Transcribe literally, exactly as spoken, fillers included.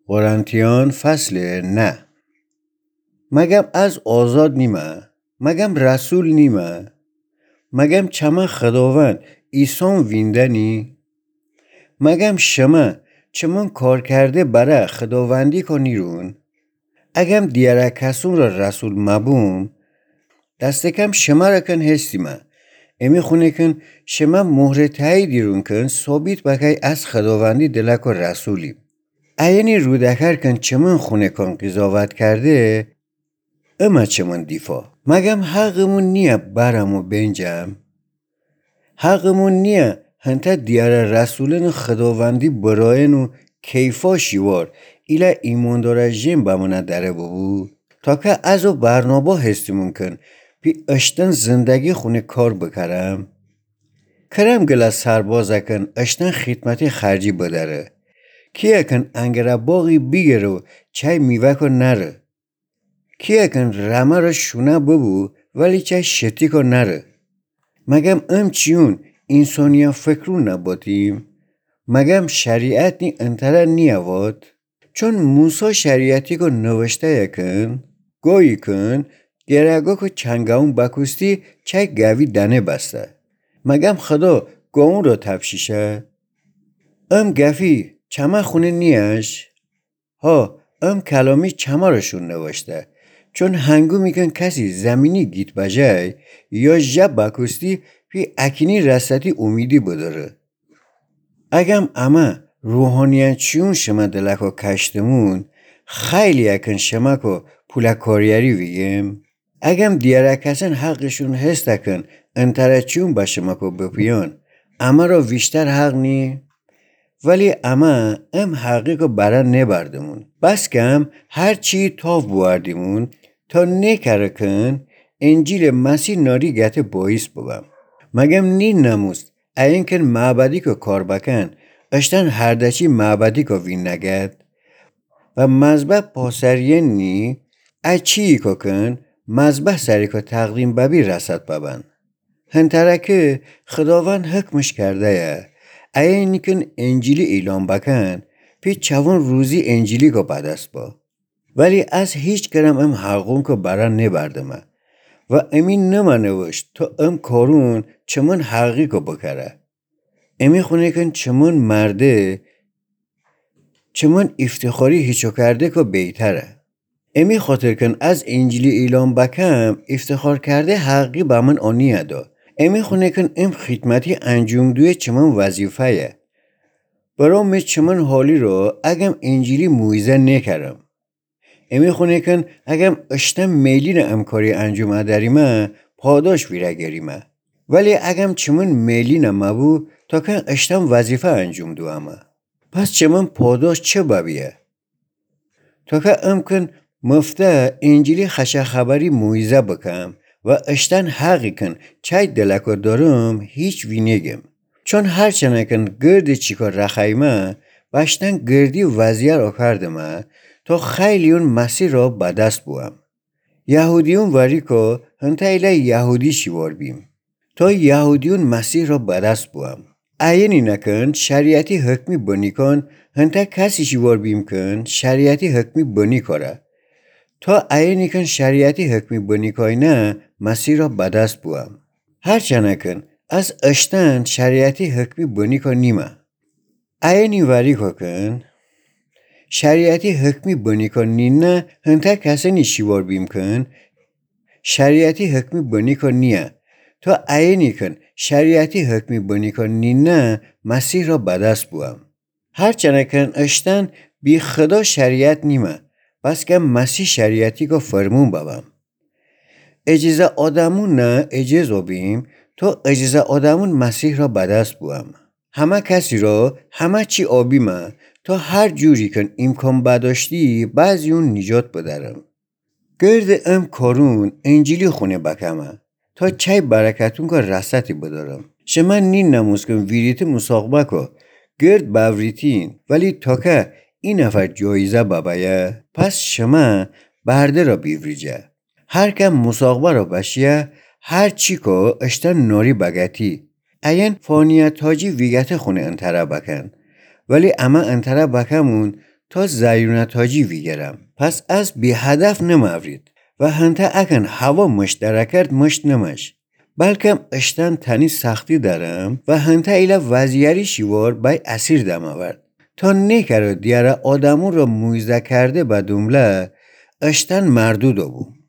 قرنتیان فصل نه. مگم از آزاد نیمه، مگم رسول نیمه، مگم چما خداوند ایسان ویندنی، مگم شما چمون کار کرده برای خداوندی کنیرون، اگم دیاره کسون را رسول مبوم، دست کم شما را کن هستیمه، امی خونه کن شما مهر تایی دیرون کن ثابت بکی از خداوندی دلک و رسولی. اینی رودکر کن چمون خونه کن قضاوت کرده، اما چمون دیفا مگم حقمون نیه برمو بنجم، حقمون نیه هنتا دیار رسولن خداوندی براینو کیفا شیوار ایلا ایمان داره جیم بمونه داره ببو تا که ازو برنابا هستیمون کن پی اشتن زندگی خونه کار بکرم، کرم گلا سربازه کن اشتن خدمتی خرجی بداره، کیه کن انگره باقی بیگرو چای میوه کن نره، کیه کن رمه را شونه ببو ولی چای شتی کن نره، مگم ام چیون انسانیا فکرون نباتیم، مگم شریعت نی انتره نیواد، چون موسی شریعتی که نوشته یکن گویی کن گرگا که چنگاون بکستی چای گوی دنه بسته، مگم خدا گاون را تفشیشه، ام گفی چما خونه نیش ها ام کلامی چما رشون نوشته، چون هنگو میکن کسی زمینی گیت بجای یا جب بکستی پی اکنی رسطی امیدی بداره، اگم اما روحانیان چیون شما دلکو کشتمون خیلی اکن شما که پولا کاریاری ویم، اگم دیاره کسن حقشون هست اکن انتره چیون با شما که بپیان اما را ویشتر حق نی، ولی اما ام حقی که برا نبردمون بس کم هر چی تاف بواردیمون تا نکره کن انجیل مسیح ناری گته باعث ببم، مگم نی نموست این کن معبدی که کار بکن اشتن هردچی معبدی که وین نگد و مذبح پاسرین نی ای چی که کن مذبح سری که تقدیم ببی رسد ببن، هنترکه خداوند حکمش کرده یه این کن انجیلی اعلام بکن پی چوان روزی انجیلی که بدست با، ولی از هیچ کرم ام حقون که برا نبردمه و امین نمانوشت تا ام کارون چمون حقی که بکره، امی خونه کن چمون مرده چمون افتخاری هیچو کرده که بیتره، امی خاطر کن از انجیلی اعلام بکم افتخار کرده حقی با من آنیه دا، امی خونه کن ام خدمتی انجام دوی چمون وظیفه یه، برام چمون حالی رو اگم انجیلی مویزه نکرم، امی خونه کن اگم اشتم میلین امکاری انجام اداریمه پاداش ویره گریمه، ولی اگم چمون میلین مبو تا که اشتم وظیفه انجام دوامه، پس چمون پاداش چه ببیه، تا که ام کن مفته انجیلی خشه خبری مویزه بکم و اشتن حقی کن چای دلکو دارم هیچ وی نگم، چون هرچنه کن گرد چیکار رخیمه باشتن گردی وزیر را کردمه تا خیلیون مسیر را بدست بوم، یهودیون وری که هنتا ایله یهودی شیوار بیم تا یهودیون مسیر را بدست بوم، اینی نکن شریعتی حکمی بنی کن هنتا کسی شیوار بیم کن شریعتی حکمی بنی کاره، تا اینی کن شریعتی حکمی بنی کای نه مسیر را بدست بوم، هرچنه کن از اشتن شریعتی حکمی بنی کن نیمه، اینی وری کن شریعتی حکمی بنی کن نینه هنتا کسی نیشیوار بیم کن شریعتی حکمی بنی کن نیه، تا اینی کن شریعتی حکمی بنی کن نینه مسیح را بدست بوم، هرچنه کن اشتن بی خدا شریعت نیمه بس که مسیح شریعتی که فرمون ببم، اجازه آدمون نه اجازه بیم تا اجازه آدمون مسیح را بدست بوم، همه کسی را همه چی آبیمه تا هر جوری کن امکان بداشتی بعضی اون نجات بدارم، گرد ام کارون انجیلی خونه بکمه تا چای برکتون که رسطی بدارم، شما نین نموز کن ویریت مساقبه که گرد باوریتین ولی تا که این نفر جایزه ببایه پس شما برده را بیوریجه، هر کم مساقبه را بشیه هر چی که اشتن ناری بگتی، این فانیت تاجی ویگت خونه انتره بکن، ولی اما انتره بکمون تا زیونت هاجی ویگرم. پس از بی هدف نمورید و هنته اکن هوا مشترکت مشت نمش. بلکم اشتن تنی سختی دارم و هنته ایلا وزیاری شیوار بای اسیر دم آورد. تا نیکره دیاره آدمون را مویزه کرده بدومله اشتن مردود بو.